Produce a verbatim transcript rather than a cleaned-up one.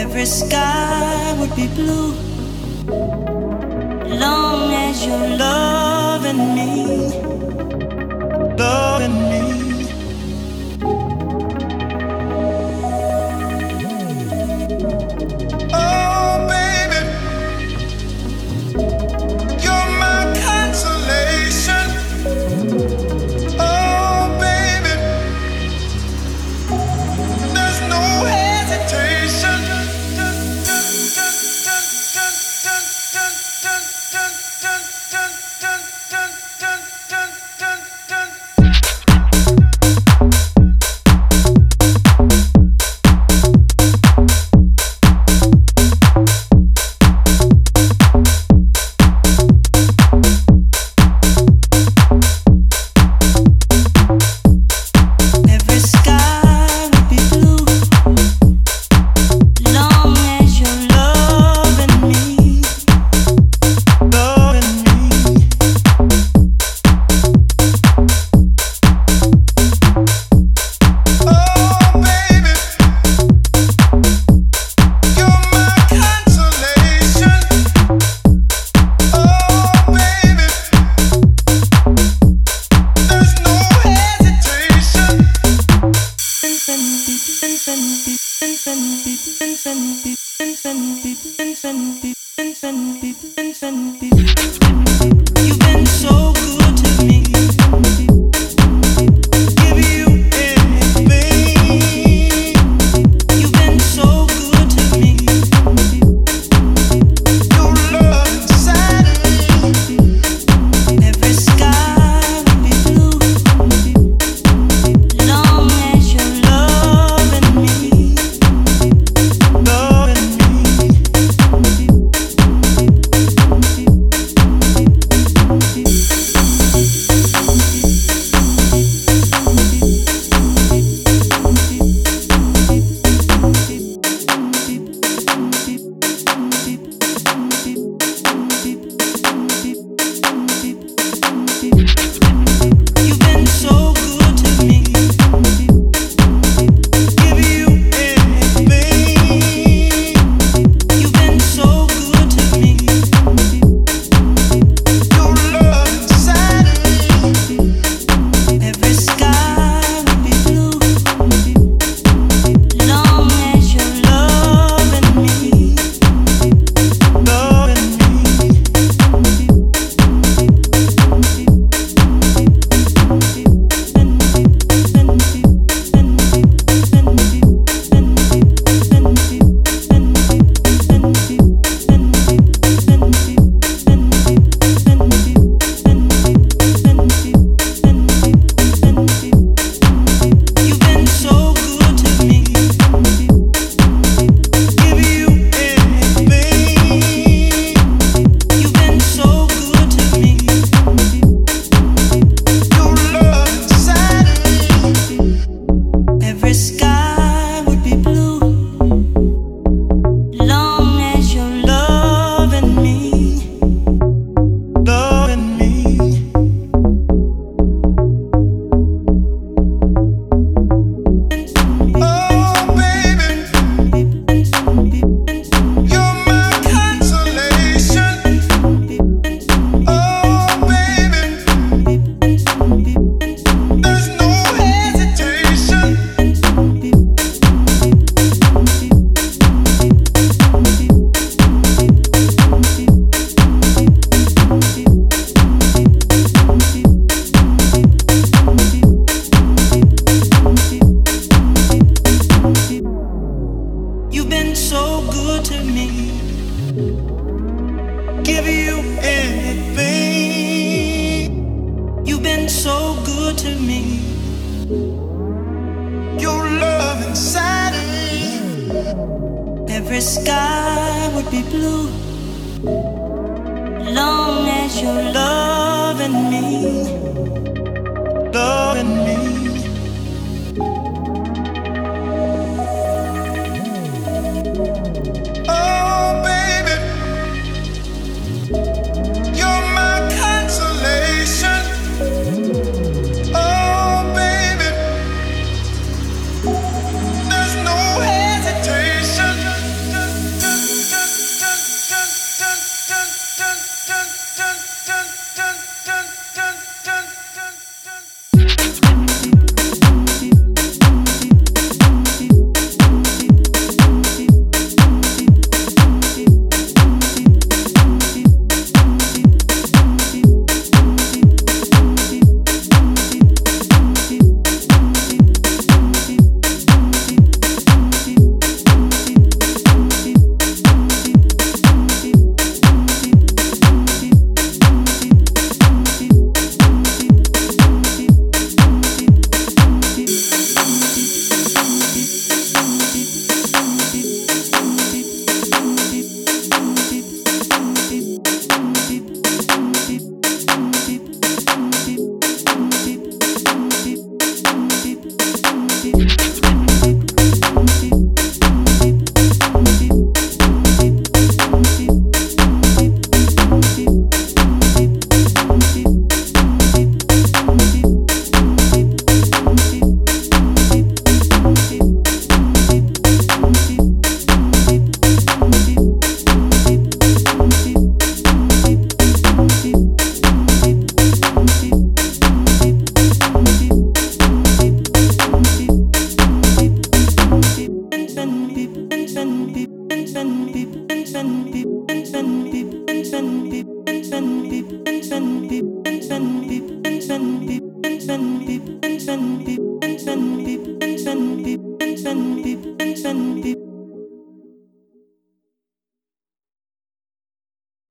Every sky would be blue, long as you're loving me, loving me. Oh, baby, you're my consolation. Oh, baby, there's no hesitation. You've been so good to me. Give you anything. You've been so good to me. Your love inside of me. Every sky will be blue, long as you're loving me, loving me. You've been so good to me. Give you anything. You've been so good to me. Your love inside of me. Every sky will be blue, long as you're loving me, loving me. You've been so good to me. Give you anything. You've been so good to me. Your love inside of me. Every sky would be blue, long as you're loving me, loving me. Oh, baby, you're my consolation. Oh, baby, there's no hesitation. You've been so good to me. Give you anything. You've been so good to me. Your love inside of me. Every sky would be blue, long as you're loving me, loving me. Oh, baby, you're my consolation. Oh, baby, there's no hesitation. People